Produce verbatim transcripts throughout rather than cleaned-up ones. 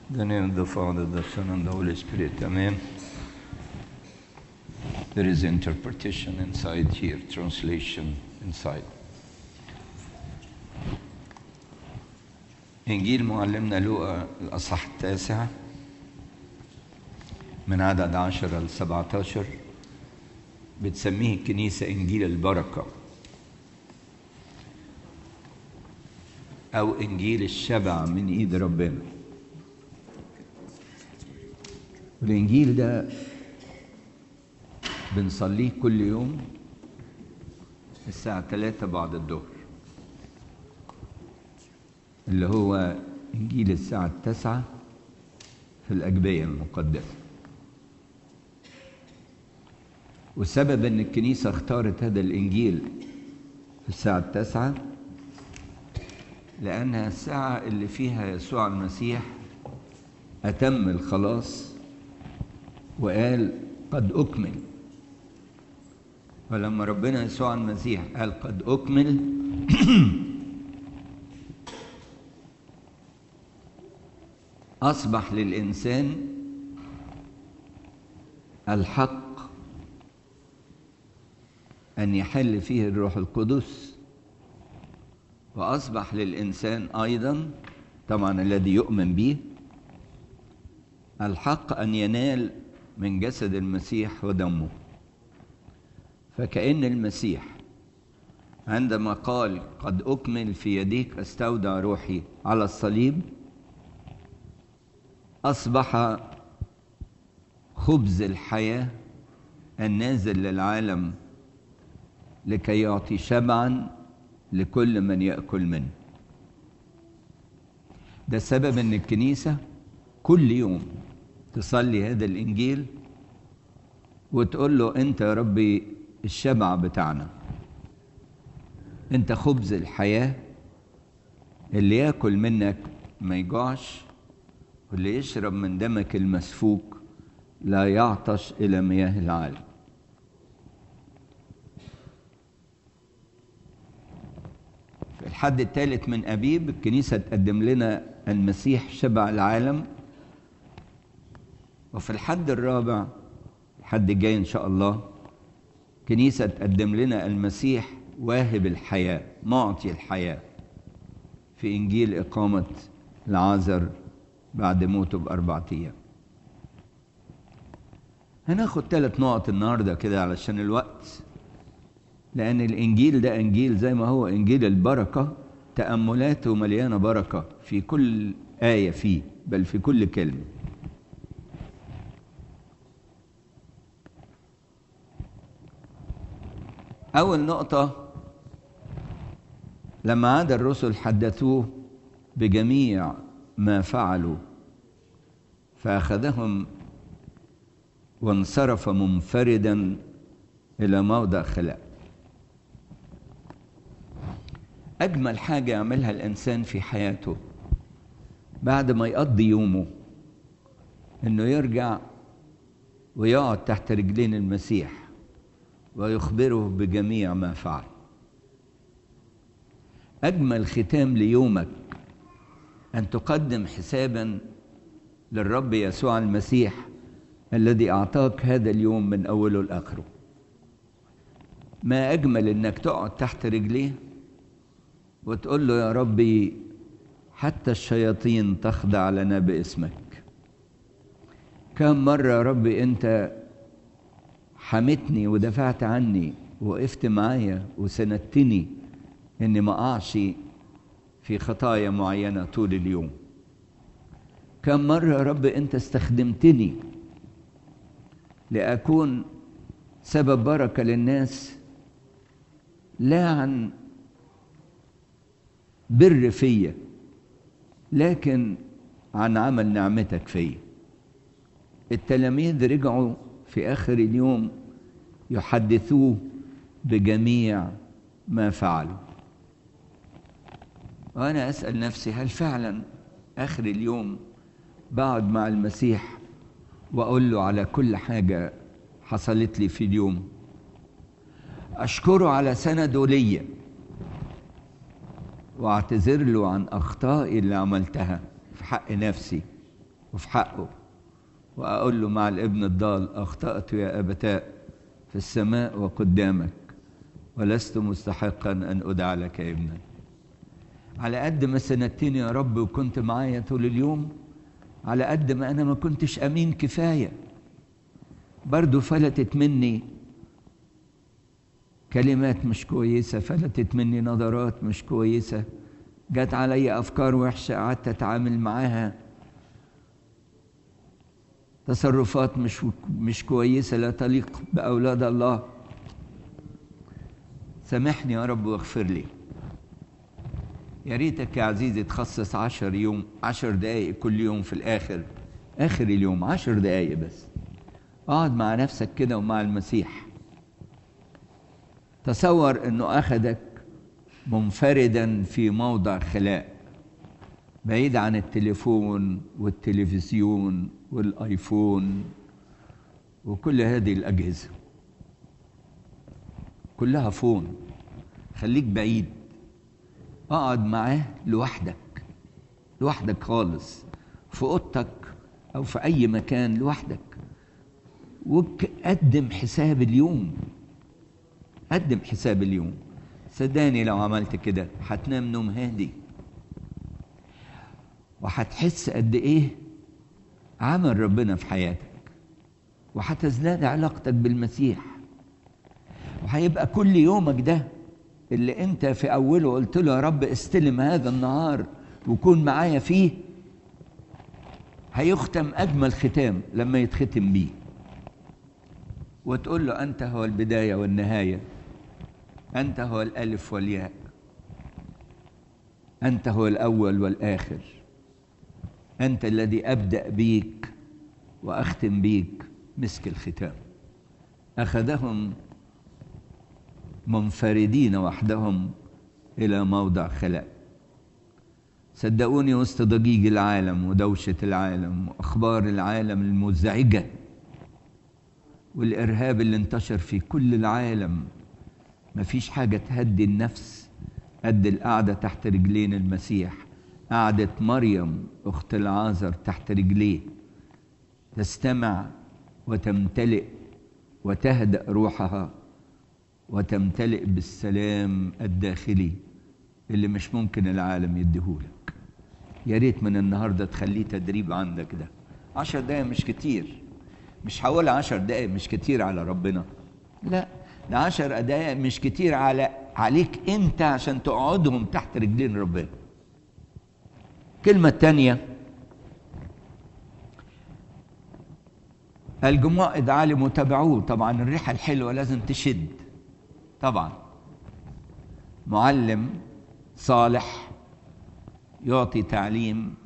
The name of the Father, the Son, and the Holy Spirit. Amen. There is interpretation inside here, translation inside. إنجيل معلمنا لوقا الأصحاح التاسع من عدد عشرة لسبعة عشر بتسميه الكنيسة إنجيل البركة أو إنجيل الشبع من إيد ربنا. الإنجيل ده بنصليه كل يوم الساعة ثلاثة بعد الظهر، اللي هو إنجيل الساعة التاسعة في الأجبية المقدسة. والسبب إن الكنيسة اختارت هذا الإنجيل في الساعة التاسعة لأنها الساعة اللي فيها يسوع المسيح أتم الخلاص وقال قد أكمل. فلما ربنا يسوع المسيح قال قد أكمل أصبح للإنسان الحق أن يحل فيه الروح القدس، وأصبح للإنسان أيضا طبعا الذي يؤمن به الحق أن ينال من جسد المسيح ودمه. فكأن المسيح عندما قال قد أكمل في يديك أستودع روحي على الصليب أصبح خبز الحياة النازل للعالم لكي يعطي شبعا لكل من يأكل منه. ده السبب ان الكنيسة كل يوم تصلي هذا الإنجيل وتقول له انت يا ربي الشبع بتاعنا، انت خبز الحياة، اللي يأكل منك ما يجوعش، واللي يشرب من دمك المسفوك لا يعطش إلى مياه العالم. في الحد الثالث من أبيب الكنيسة تقدم لنا المسيح شبع العالم، وفي الحد الرابع الحد الجاي إن شاء الله كنيسة تقدم لنا المسيح واهب الحياة، معطي الحياة، في إنجيل إقامة العازر بعد موته بأربعة أيام. هناخد ثلاث نقط النهارده كده علشان الوقت، لأن الإنجيل ده إنجيل زي ما هو إنجيل البركة، تأملاته مليانة بركة في كل آية فيه، بل في كل كلمة. أول نقطة، لما عاد الرسل حدثوه بجميع ما فعلوا فأخذهم وانصرف منفردا إلى موضع خلاء. أجمل حاجة يعملها الإنسان في حياته بعد ما يقضي يومه إنه يرجع ويقعد تحت رجلين المسيح ويخبره بجميع ما فعل. أجمل ختام ليومك أن تقدم حسابا للرب يسوع المسيح الذي أعطاك هذا اليوم من أوله لآخره. ما أجمل إنك تقعد تحت رجليه وتقول له يا ربي حتى الشياطين تخضع لنا باسمك. كم مرة يا ربي أنت حمتني ودفعت عني ووقفت معايا وسندتني إني ما أقعش في خطايا معينة طول اليوم. كم مرة يا رب أنت استخدمتني لأكون سبب بركة للناس، لا عن بر فيا لكن عن عمل نعمتك فيا. التلاميذ رجعوا في آخر اليوم يحدثوه بجميع ما فعلوا. وأنا أسأل نفسي هل فعلا آخر اليوم بقعد مع المسيح وأقول له على كل حاجة حصلت لي في اليوم، أشكره على سنده ليا وأعتذر له عن أخطائي اللي عملتها في حق نفسي وفي حقه، وأقول له مع الابن الضال: أخطأت يا أبتاء في السماء وقدامك، ولست مستحقا أن أدعى لك ابنا. على قد ما سندتني يا رب وكنت معايا طول اليوم، على قد ما أنا ما كنتش أمين كفاية. برضو فلتت مني كلمات مش كويسة، فلتت مني نظرات مش كويسة، جات علي أفكار وحشة قعدت أتعامل معاها، تصرفات مش مش كويسة لا تليق بأولاد الله. سامحني يا رب واغفر لي. يا ريتك يا عزيزي تخصص عشر يوم عشر دقايق كل يوم في الآخر، آخر اليوم عشر دقايق بس، اقعد مع نفسك كده ومع المسيح. تصور انه اخذك منفردا في موضع خلاء، بعيد عن التليفون والتلفزيون والايفون وكل هذه الاجهزه، كلها فون. خليك بعيد، اقعد معاه لوحدك، لوحدك خالص، في اوضتك او في اي مكان لوحدك، وقدم حساب اليوم. قدم حساب اليوم. صدقني لو عملت كده هتنام نوم هادي، وهتحس قد ايه عمل ربنا في حياتك، وهتزداد علاقتك بالمسيح، وهيبقى كل يومك ده اللي انت في اوله قلت له يا رب استلم هذا النهار وكون معايا فيه، هيختم اجمل ختام لما يتختم بيه، وتقول له أنت هو البداية والنهاية، أنت هو الألف والياء، أنت هو الأول والآخر، أنت الذي أبدأ بيك وأختم بيك مسك الختام. أخذهم منفردين وحدهم إلى موضع خلاء. صدقوني وسط ضجيج العالم ودوشة العالم وأخبار العالم المزعجة والإرهاب اللي انتشر في كل العالم، مفيش حاجة تهدي النفس قد القعدة تحت رجلين المسيح، قعدة مريم أخت العازر تحت رجليه، تستمع وتمتلئ وتهدأ روحها وتمتلئ بالسلام الداخلي اللي مش ممكن العالم يديهولك. يا ريت من النهاردة تخليه تدريب عندك ده. عشر دقايق مش كتير، مش هقول عشر دقايق مش كتير على ربنا، لا، ده عشر دقايق مش كتير على عليك انت عشان تقعدهم تحت رجلين ربنا. كلمة تانية، الجموع ادعالي متابعوه. طبعا الريحة الحلوة لازم تشد، طبعا معلم صالح يعطي تعليم،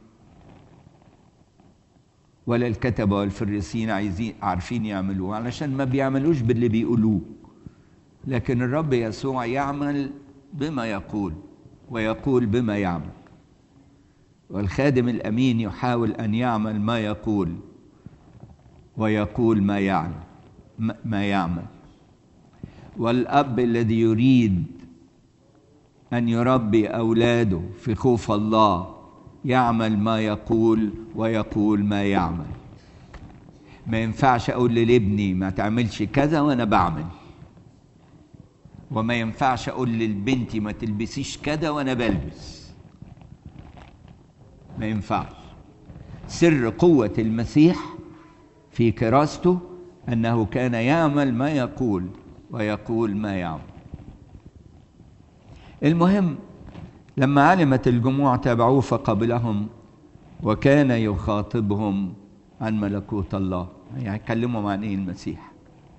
ولا الكتبة والفريسيين عايزين عارفين يعملوه، علشان ما بيعملوش باللي بيقولوه، لكن الرب يسوع يعمل بما يقول ويقول بما يعمل، والخادم الأمين يحاول أن يعمل ما يقول ويقول ما يعمل ما يعمل والأب الذي يريد أن يربي أولاده في خوف الله يعمل ما يقول ويقول ما يعمل. ما ينفعش أقول لابني ما تعملش كذا وأنا بعمل، وما ينفعش أقول للبنتي ما تلبسيش كذا وأنا بلبس، ما ينفعش. سر قوة المسيح في كراسته أنه كان يعمل ما يقول ويقول ما يعمل. المهم لما علمت الجموع تابعوه فقبلهم، وكان يخاطبهم عن ملكوت الله. يعني يكلمهم عن ايه المسيح؟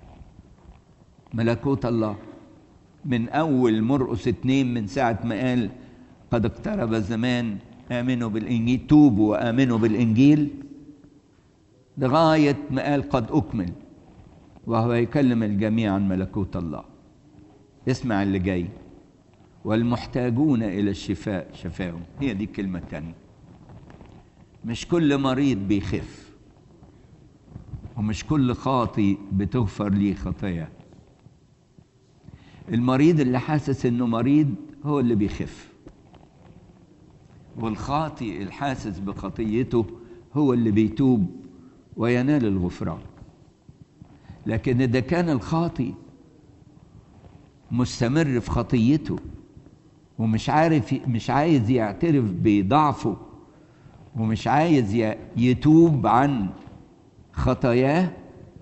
ملكوت الله. من اول مرقس اتنين، من ساعة ما قال قد اقترب الزمان امنوا بالانجيل، توبوا وامنوا بالانجيل، لغاية ما قال قد اكمل، وهو يكلم الجميع عن ملكوت الله. اسمع اللي جاي: والمحتاجون إلى الشفاء شفاهم. هي دي الكلمة الثانية. مش كل مريض بيخف، ومش كل خاطي بتغفر ليه خطاياه. المريض اللي حاسس انه مريض هو اللي بيخف، والخاطي الحاسس بخطيته هو اللي بيتوب وينال الغفران. لكن إذا كان الخاطئ مستمر في خطيته ومش عارف مش عايز يعترف بضعفه ومش عايز يتوب عن خطاياه،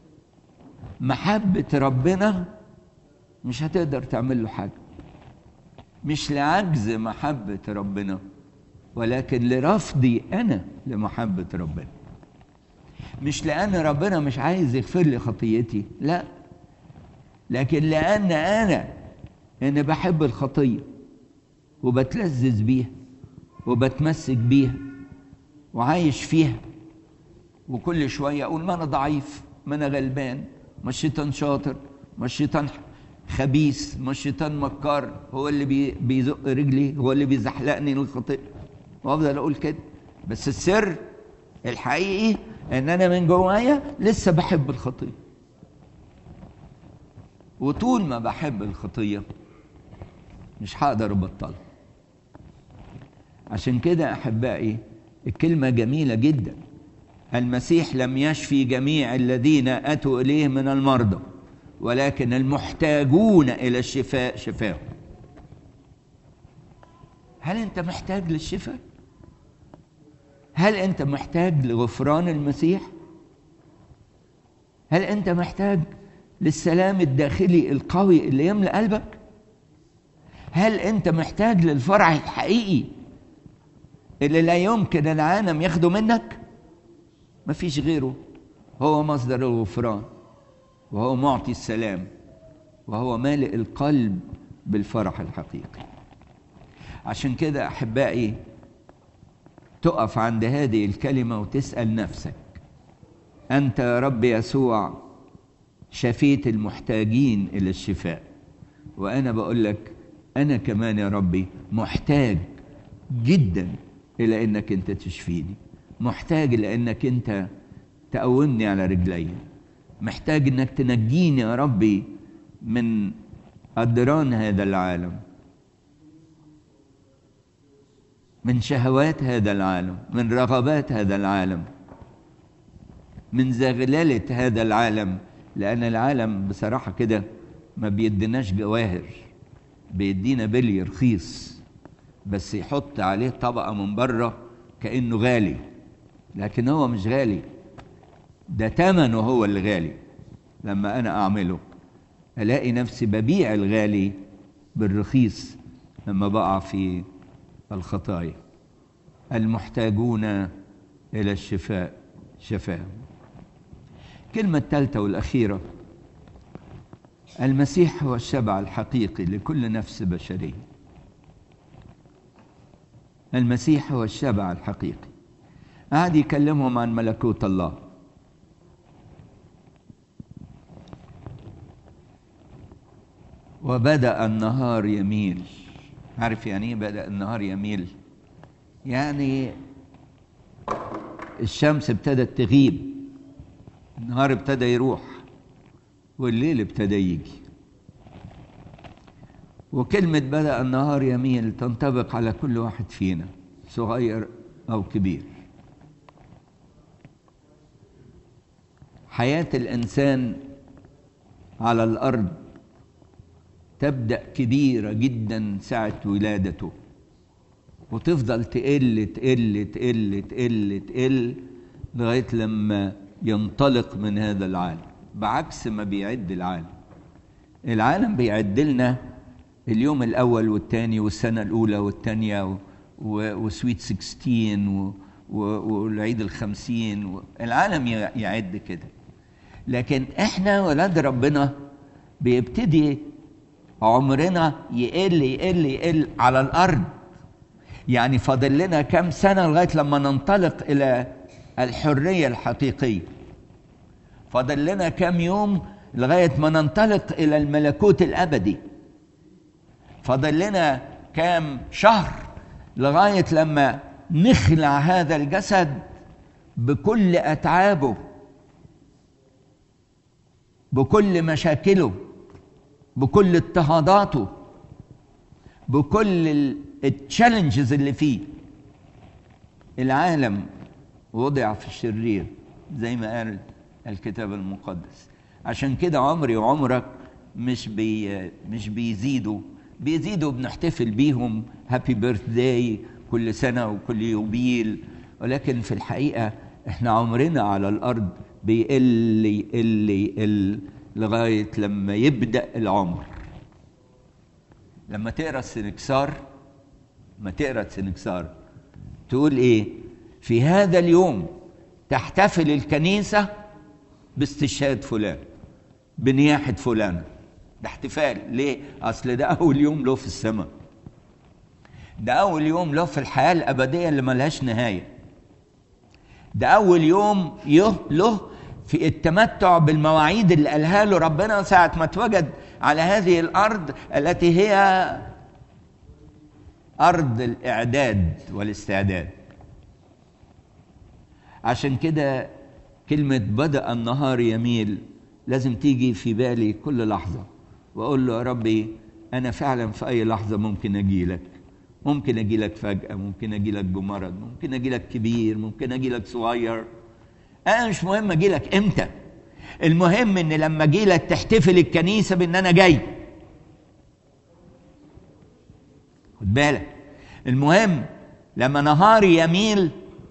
محبة ربنا مش هتقدر تعمل له حاجة، مش لعجز محبة ربنا ولكن لرفضي أنا لمحبة ربنا. مش لأن ربنا مش عايز يغفر لي خطيتي، لا، لكن لأن أنا أنا بحب الخطية وبتلذذ بيها وبتمسك بيها وعايش فيها، وكل شوية أقول ما أنا ضعيف، ما أنا غلبان، ما الشيطان شاطر، ما الشيطان خبيث، ما الشيطان مكار، هو اللي بيزق رجلي، هو اللي بيزحلقني للخطيئة، وأفضل أقول كده. بس السر الحقيقي إن أنا من جوايا لسه بحب الخطية، وطول ما بحب الخطية مش هقدر أبطلها. عشان كده أحبائي الكلمة جميلة جدا، المسيح لم يشفي جميع الذين أتوا إليه من المرضى ولكن المحتاجون إلى الشفاء شفاهم. هل أنت محتاج للشفاء؟ هل أنت محتاج لغفران المسيح؟ هل أنت محتاج للسلام الداخلي القوي اللي يملأ قلبك؟ هل أنت محتاج للفرح الحقيقي اللي لا يمكن العالم ياخده منك؟ مفيش غيره، هو مصدر الغفران وهو معطي السلام وهو مالئ القلب بالفرح الحقيقي. عشان كده أحبائي تقف عند هذه الكلمة وتسأل نفسك، أنت يا رب يسوع شفيت المحتاجين إلى الشفاء، وأنا بقول لك أنا كمان يا ربي محتاج جدا إلى أنك أنت تشفيني، محتاج لأنك أنت تقومني على رجلي، محتاج أنك تنجيني يا ربي من أدران هذا العالم، من شهوات هذا العالم، من رغبات هذا العالم، من زغللة هذا العالم. لأن العالم بصراحة كده ما بيديناش جواهر، بيدينا بلي رخيص بس يحط عليه طبقة من بره كأنه غالي، لكن هو مش غالي، ده ثمنه هو اللي غالي. لما أنا أعمله ألاقي نفسي ببيع الغالي بالرخيص لما بقع في الخطايا. المحتاجون إلى الشفاء شفاهم. كلمة الثالثة والأخيرة، المسيح هو الشبع الحقيقي لكل نفس بشرية. المسيح هو الشبع الحقيقي. قاعد يكلمهم عن ملكوت الله، وبدأ النهار يميل. عارف يعني ايه بدأ النهار يميل؟ يعني الشمس ابتدت تغيب، النهار ابتدى يروح والليل ابتدى يجي. وكلمة بدأ النهار يميل تنطبق على كل واحد فينا صغير أو كبير. حياة الإنسان على الأرض تبدأ كبيرة جدا ساعة ولادته، وتفضل تقل تقل تقل تقل تقل لغاية لما ينطلق من هذا العالم، بعكس ما بيعد العالم. العالم بيعد لنا اليوم الأول والثاني والسنة الأولى والثانية وسويت ستاشر والعيد الخمسين، العالم يعد كده. لكن احنا ولاد ربنا بيبتدي عمرنا يقل يقل يقل على الأرض. يعني فاضل لنا كم سنة لغاية لما ننطلق إلى الحرية الحقيقية، فاضل لنا كم يوم لغاية ما ننطلق إلى الملكوت الأبدي، فاضل لنا كم شهر لغاية لما نخلع هذا الجسد بكل أتعابه، بكل مشاكله، بكل اضطهاداته، بكل التشالنجز اللي فيه. العالم ووضع في الشرير زي ما قال الكتاب المقدس. عشان كده عمري وعمرك مش بي مش بيزيدوا بيزيدوا بنحتفل بيهم هابي بيرث داي كل سنة وكل يوبيل، ولكن في الحقيقة احنا عمرنا على الأرض بيقل يقل يقل لغاية لما يبدأ العمر. لما تقرأ السنكسار ما تقرأ السنكسار تقول ايه؟ في هذا اليوم تحتفل الكنيسة باستشهاد فلان، بنياحة فلان. ده احتفال ليه؟ أصل ده أول يوم له في السماء، ده أول يوم له في الحياة الأبدية اللي ملهاش نهاية، ده أول يوم له في التمتع بالمواعيد اللي قالها له ربنا ساعة ما اتوجد على هذه الأرض التي هي أرض الإعداد والاستعداد. عشان كده كلمة بدأ النهار يميل لازم تيجي في بالي كل لحظة، وأقول له يا ربي أنا فعلا في أي لحظة ممكن أجي لك، ممكن أجي لك فجأة، ممكن أجي لك بمرض، ممكن أجي لك كبير، ممكن أجي لك صغير. أنا مش مهم أجي لك إمتى، المهم إن لما أجي لك تحتفل الكنيسة بإن أنا جاي. خد بالك، المهم لما نهاري يميل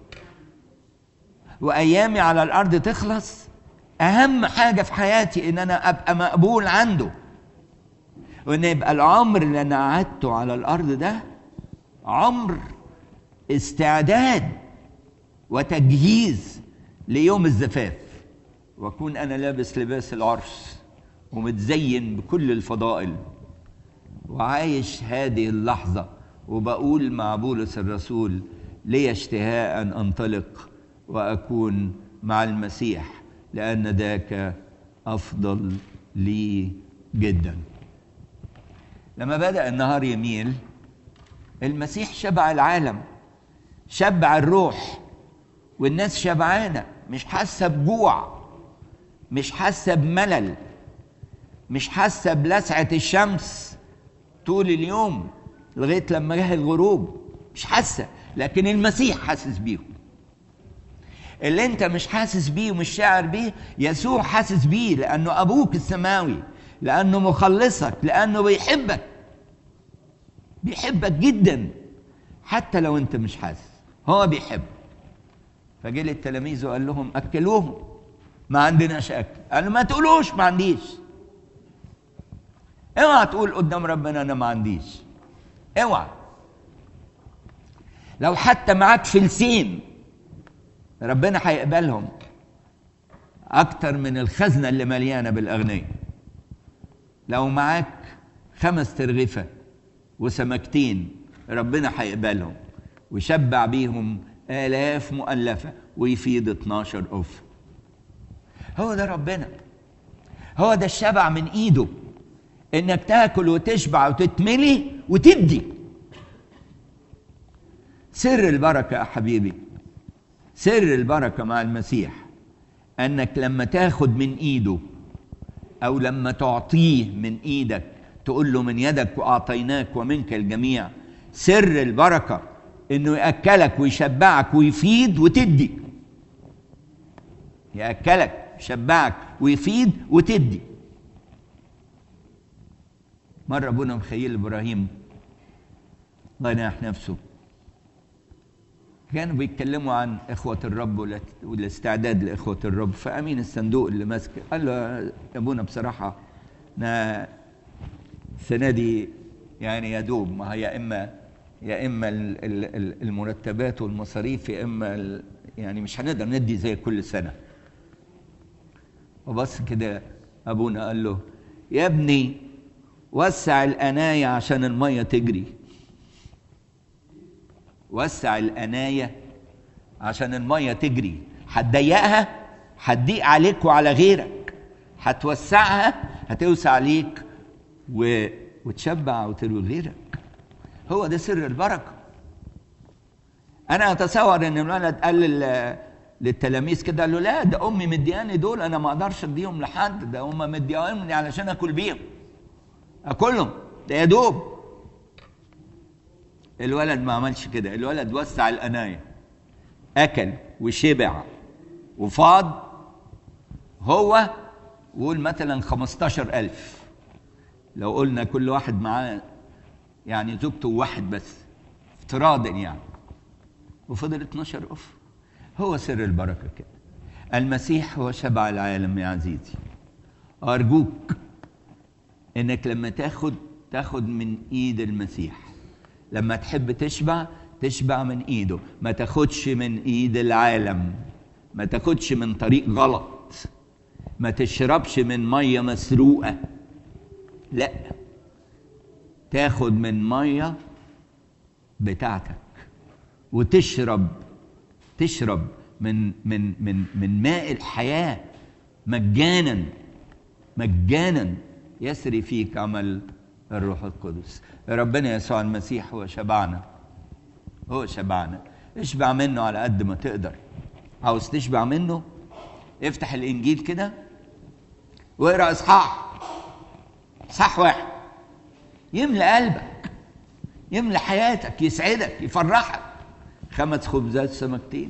وأيامي على الأرض تخلص، أهم حاجة في حياتي إن أنا أبقى مقبول عنده، وإن يبقى العمر اللي أنا قعدته على الأرض ده عمر استعداد وتجهيز ليوم الزفاف، وأكون أنا لابس لباس العرس ومتزين بكل الفضائل وعايش هذه اللحظة، وبقول مع بولس الرسول لي اشتهاء أن أنطلق وأكون مع المسيح لأن ذاك أفضل لي جدا. لما بدأ النهار يميل المسيح شبع العالم، شبع الروح، والناس شبعانة، مش حاسة بجوع، مش حاسة بملل، مش حاسة بلسعة الشمس طول اليوم لغاية لما جه الغروب، مش حاسة، لكن المسيح حاسس بيهم. اللي انت مش حاسس بيه ومش شاعر بيه يسوع حاسس بيه، لأنه أبوك السماوي، لأنه مخلصك، لأنه بيحبك، بيحبك جدا حتى لو انت مش حاسس، هو بيحب. فجه للتلاميذ وقال لهم أكلوهم، ما عندناش أكل. قالوا ما تقولوش ما عنديش، اوعى تقول قدام ربنا أنا ما عنديش، اوعى. لو حتى معاك فلسين ربنا هيقبلهم أكتر من الخزنة اللي مليانة بالأغنياء. لو معاك خمس ترغفة وسمكتين ربنا هيقبلهم ويشبع بيهم آلاف مؤلفة ويفيد اتناشر أف. هو ده ربنا، هو ده الشبع من إيده، إنك تاكل وتشبع وتتملي وتدي. سر البركة يا حبيبي، سر البركة مع المسيح أنك لما تاخد من إيده أو لما تعطيه من إيدك، تقول له من يدك وأعطيناك ومنك الجميع. سر البركة إنه يأكلك ويشبعك ويفيد وتدي، يأكلك يشبعك ويفيد وتدي. مرة أبونا مخيل إبراهيم الله يناح نفسه كانوا بيتكلموا عن إخوة الرب والاستعداد لإخوة الرب، فأمين الصندوق اللي ماسك قال له يا أبونا بصراحة أنا السنة دي يعني يا دوب، ما هي يا إما يا إما المرتبات والمصاريف، يا إما يعني مش هنقدر ندي زي كل سنة. وبس كده أبونا قال له يا ابني وسع القناية عشان المية تجري، وسع القناية عشان المية تجري. هتضيقها هتضيق عليك وعلى غيرك، هتوسعها هتوسع عليك و... وتشبع وتروي غيرك. هو ده سر البركة. أنا أتصور إن الولد قال لل... للتلاميذ كده، قال له لا ده أمي مدياني دول، أنا ما أقدرش أديهم لحد، ده هم مدياني علشان أكل بيهم، أكلهم ده يا دوب. الولد ما عملش كده، الولد وسع القناية أكل وشبع وفاض هو وقول مثلا خمستاشر ألف، لو قلنا كل واحد معاه يعني زوجته واحد بس افتراضا يعني، وفضل اتناشر أف. هو سر البركة كده. المسيح هو شبع العالم يا عزيزي. أرجوك إنك لما تاخد تاخد من إيد المسيح، لما تحب تشبع تشبع من إيده، ما تاخدش من إيد العالم، ما تاخدش من طريق غلط، ما تشربش من مية مسروقة، لا، تاخد من مية بتاعتك وتشرب تشرب من من من من ماء الحياة مجانا مجانا يسري فيك عمل الروح القدس. ربنا يسوع المسيح هو شبعنا، هو شبعنا. اشبع منه على قد ما تقدر. عاوز تشبع منه؟ افتح الإنجيل كده واقرأ إصحاح إصحاح واحد، يملى قلبك، يملى حياتك، يسعدك، يفرحك. خمس خبزات سمكتين،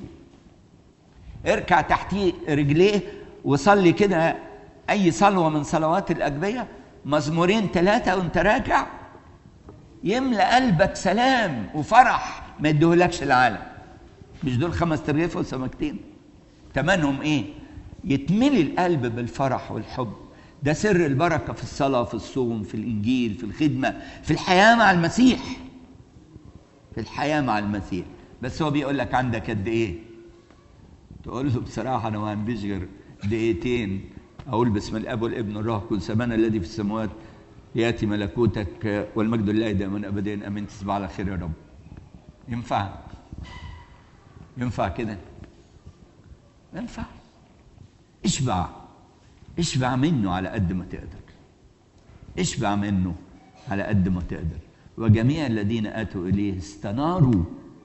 اركع تحتيه رجليه وصلي كده أي صلوة من صلوات الأجبية، مزمورين ثلاثة وانت راكع، يملى قلبك سلام وفرح ما يديهولكش العالم. مش دول خمس ترغيف وسمكتين تمنهم ايه؟ يتملي القلب بالفرح والحب. ده سر البركة في الصلاة، في الصوم، في الإنجيل، في الخدمة، في الحياة مع المسيح، في الحياة مع المسيح. بس هو بيقول لك عندك قد ايه؟ تقول له بصراحة أنا ما عنديش غير دقيقتين أقول بسم الأب والابن والروح القدس، أبانا الذي في السماوات يأتي ملكوتك والمجد لله دائما أبدا آمين. تصبح على خير يا رب. ينفع؟ ينفع كده؟ ينفع؟ اشبع، اشبع منه على قد ما تقدر، اشبع منه على قد ما تقدر. وجميع الذين آتوا إليه استناروا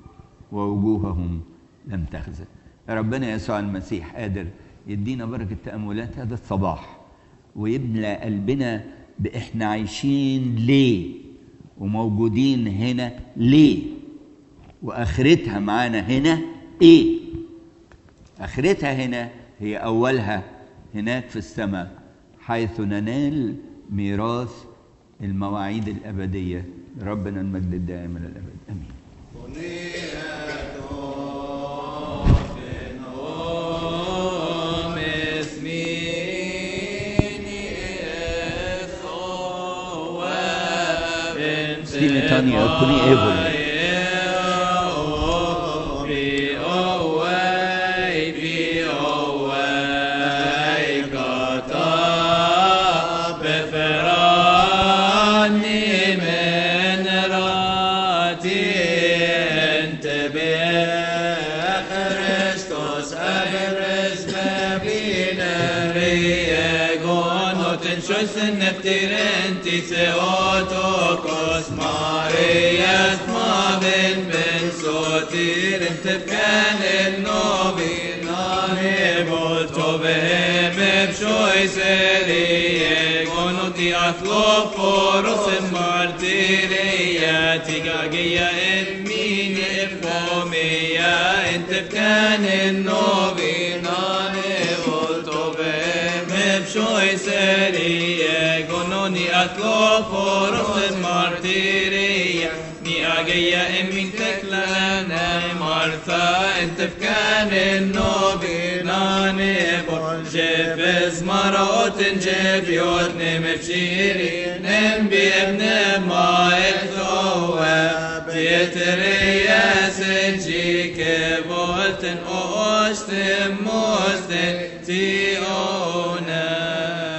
ووجوههم لم تخزى. ربنا يسوع المسيح قادر يدينا بركة تأملات هذا الصباح ويملأ قلبنا بإحنا عايشين ليه وموجودين هنا ليه، وآخرتها معانا هنا إيه. آخرتها هنا هي أولها هناك في السماء، حيث ننال ميراث المواعيد الأبدية. ربنا المجد الدائم إلى الأبد آمين. Tania, kuni evoli. Neftirenti Theotokos Marias Mavin Ben Sotir Tefkan El Novinane Voltovem Ebshoy Serie Gonuti Athloporos Martiria Tigagia Emini Efomia Tefkan El Novinane Voltovem Ebshoy Serie Atloforos martiria ni agaya emin teklana Martha entefkan النوبيناني جفز مرات جفيوت نمفشيري نمبي ابن ما الثوى تيترياس جيك بولتن اوشتن موستن تيوناس.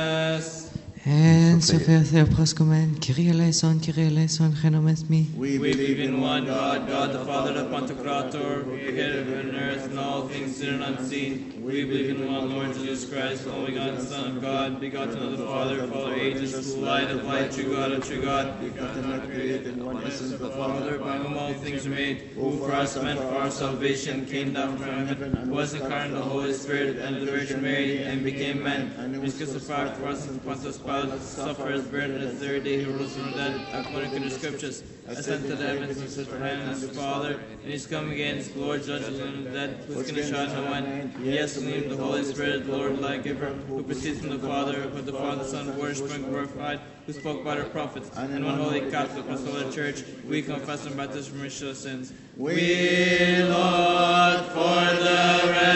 Så för jag prästkommen, Kyrie eleison, Kyrie eleison, genomes mi. We believe in one God, God the Father, the Pantocrator, creator of heaven and earth and all things seen and unseen. We believe in one Lord Jesus Christ, the only God, the Son of God, begotten of the Father, Father ages, full light of light, true God of true God, begotten, not created, one essence of the Father, by whom all things are made, who for us meant for our salvation came down from heaven, was incarnate of the Holy Spirit and the Virgin Mary, and became man, and was crucified for us and Pontius Pilate, suffered, buried, and the third day he rose from the dead, according to the Scriptures. ascend to the heavens and sit behind as the Father, and he's come again as the Lord, judge the living and the dead, who's going to shine no end. Yes, believe in the Holy Spirit, the Lord, like giver, who proceeds from the Father, with the Father, Son, worship and glorified, who spoke by the prophets, and one holy Catholic Apostolic Church, we confess and baptize for remission of sins. We look for the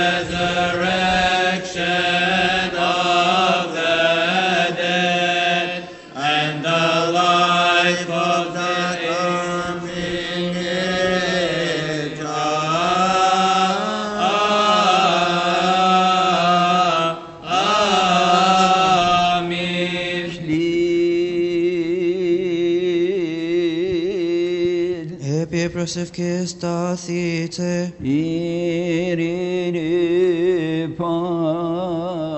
resurrection of the dead and the life of the coming age. Amen. Επί προσευχές σταθείτε. Ειρήνη πάση.